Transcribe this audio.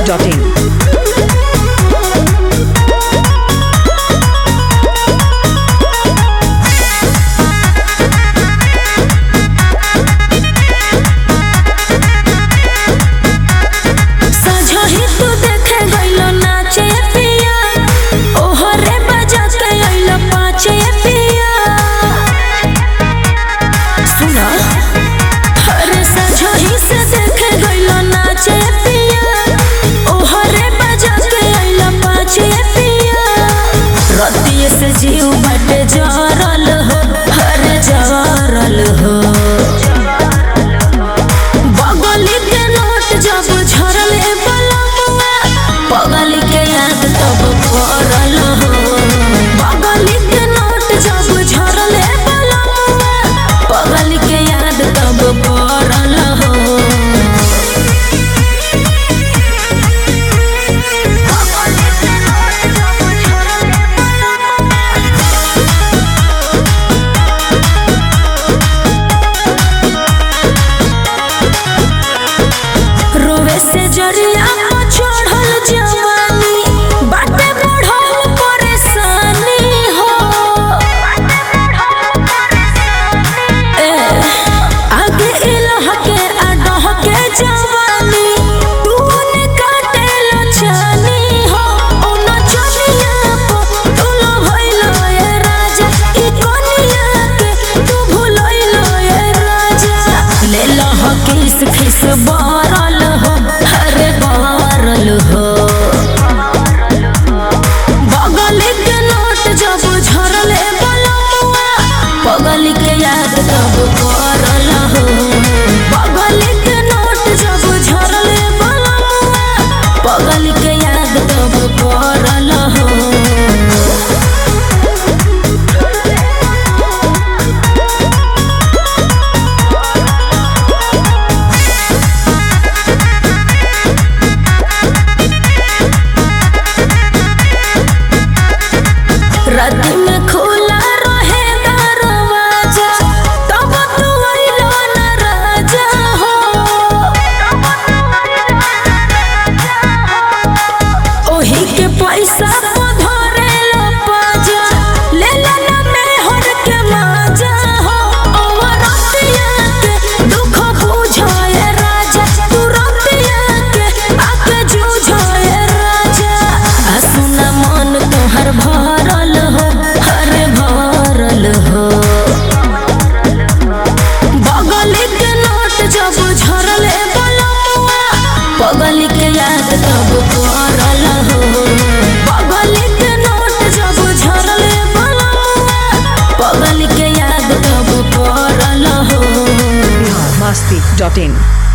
से जीव बटे जरल हो, हरे जरल हो। बगली के नोट जब झरल बलमुआ, पगली के याद तब करल हो। बगली के नोट जब झरल बलमुआ, पगली के याद तब करल हो। जरिया चढ़ल जवानी बाटे बढ़ल परेशानी हो। आगे इलह के आडह के जवानी तूने काटे लछानी हो। ओ नचनिया को तू भइलो ए राजा, ई कनिया के तू भुलइलो ए राजा। ले लह किस खिस बरल हो, हो। बगली के नोट जब झरल बलमुआ, पगली के याद तब करल हो। बगली के नोट जब झरल बलमुआ, पगली के याद तब करल हो। राती में खुला रहे दरवाजा, तब तू अइलो न राजा हो। ओही के पैसा धरेलो पाजा, ले लेना मेहर के माजा हो। औरतिया के दुख बुझो ए राजा, तू रतिया के आके जूझो ए राजा। आ सुना मन तोहर भरल हो, हरे भरल हो। बगली के नोट जब झरल बलमुआ, पगली के याद तब करल हो। बगली के नोट जब झरल बलमुआ, पगली के याद तब करल हो। masti.in